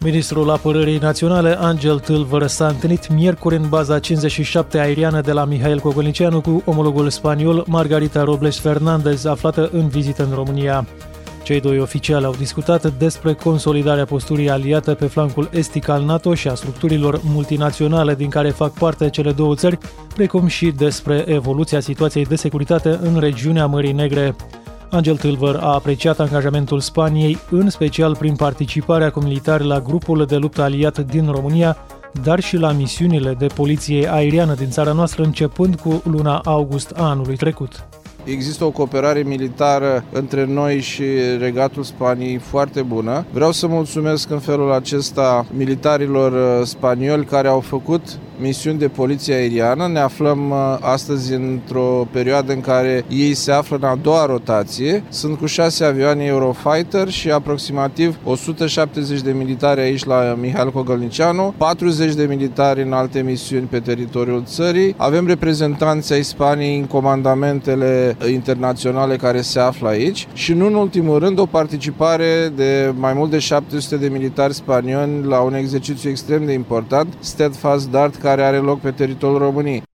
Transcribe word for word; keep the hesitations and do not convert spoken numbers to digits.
Ministrul Apărării Naționale, Angel Tâlvăr, s-a întâlnit miercuri în baza cincizeci și șapte aeriană de la Mihail Cogălnicianu cu omologul spaniol Margarita Robles Fernandez, aflată în vizită în România. Cei doi oficiali au discutat despre consolidarea posturii aliate pe flancul estic al NATO și a structurilor multinaționale din care fac parte cele două țări, precum și despre evoluția situației de securitate în regiunea Mării Negre. Angel Tâlvăr a apreciat angajamentul Spaniei, în special prin participarea cu militari la grupul de luptă aliat din România, dar și la misiunile de poliție aeriană din țara noastră începând cu luna august a anului trecut. Există o cooperare militară între noi și Regatul Spaniei foarte bună. Vreau să mulțumesc în felul acesta militarilor spanioli care au făcut misiuni de poliție aeriană. Ne aflăm astăzi într-o perioadă în care ei se află în a doua rotație. Sunt cu șase avioane Eurofighter și aproximativ o sută șaptezeci de militari aici la Mihail Cogălnicianu, patruzeci de militari în alte misiuni pe teritoriul țării. Avem reprezentanți ai Spaniei în comandamentele internaționale care se află aici și, nu în ultimul rând, o participare de mai mult de șapte sute de militari spanioli la un exercițiu extrem de important, Steadfast Dart, care are loc pe teritoriul României.